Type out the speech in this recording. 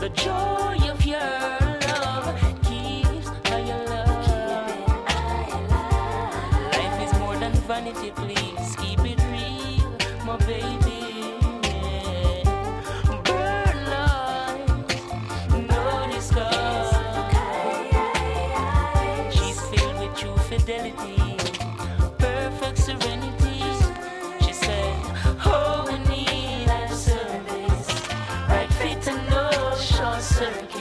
The joy of your love keeps higher love. Life is more than vanity, please keep it real, my baby. Burn light, no disguise. She's filled with true fidelity, perfect serenity. She said, oh, we need that service, right fit and no short circuit.